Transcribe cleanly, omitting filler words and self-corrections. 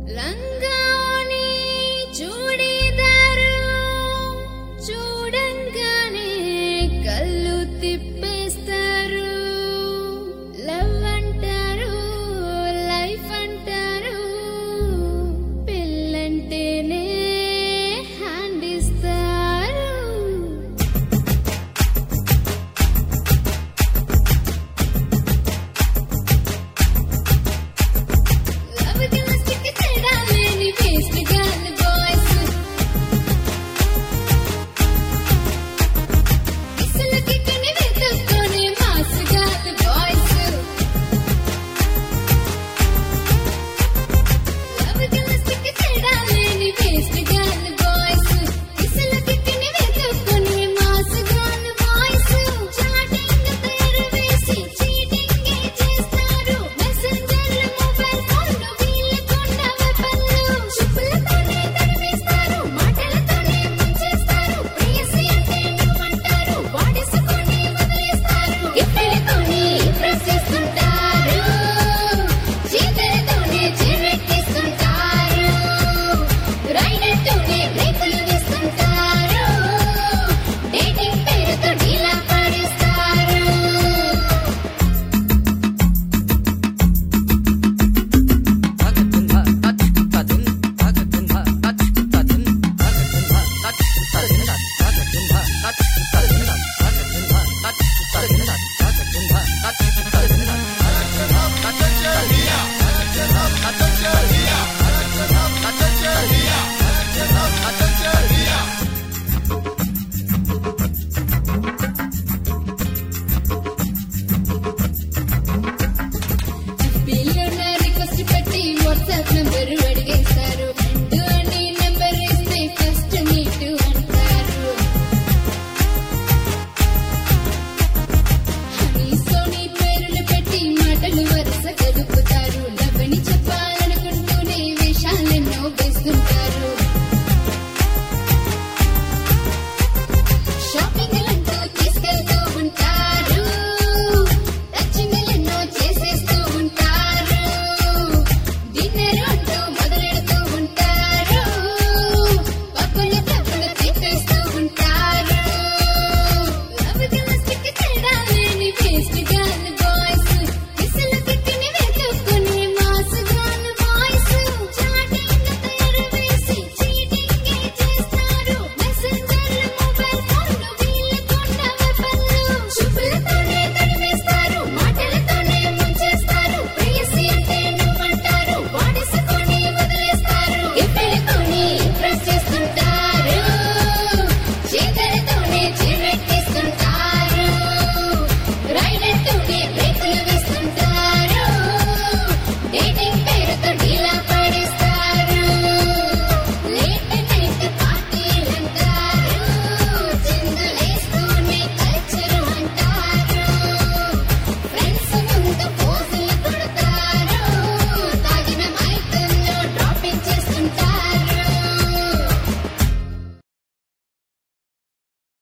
లంగాని చూడేదారు చూడంగానే కళ్ళు తిప్పేస్తారు. లవ్ అంటారు, లైఫ్ అంటారు, పెళ్ళంటేనే హ్యాండ్ ఇస్తారు. లవ్ గెలిస్తే తేడా లేని వేస్ట్ గర్ల్ బాయ్స్, కిస్సులకి కని వెతుక్కునే మాస్ గర్ల్ బాయ్స్. లవ్ గెలిస్తే తేడా లేని వేస్ట్ గర్ల్ బాయ్స్, కిస్సులకి కని వెతుక్కునే మాస్ గర్ల్ బాయ్స్. చాటింగ్ పేరు వేసి చీటింగ్ చేస్తారు. మెసెంజర్ మొబైల్ ఫోన్ వీళ్ళకున్న వెపన్లు. చూపులతోనే తరిమేస్తారు, మాటలతోనే ముంచేస్తారు. ప్రియసి అంటే నువ్వంటారు, వాడేసుకొని వదిలేస్తారు. గిఫ్ట్లతోనే ఇంప్రెస్ చేస్తుంటారు, చీతలతోనే చిరెక్కిస్తుంటారు. రైడర్తోనే బ్రేకులు వేస్తుంటారు, డేటింగ్ పేరుతో డీలా పడేస్తారు. బిలియన్ రిక్వెస్ట్ పెట్టి వాట్సాప్ నంబర్ అడిగేస్తారు. ఫ్రెండ్ అని నెంబర్ ఇస్తే ఫస్ట్ మీట్ అంటారు. హనీ సోనీ పేర్లు పెట్టి మాటలు వరుస కలుపుతారు.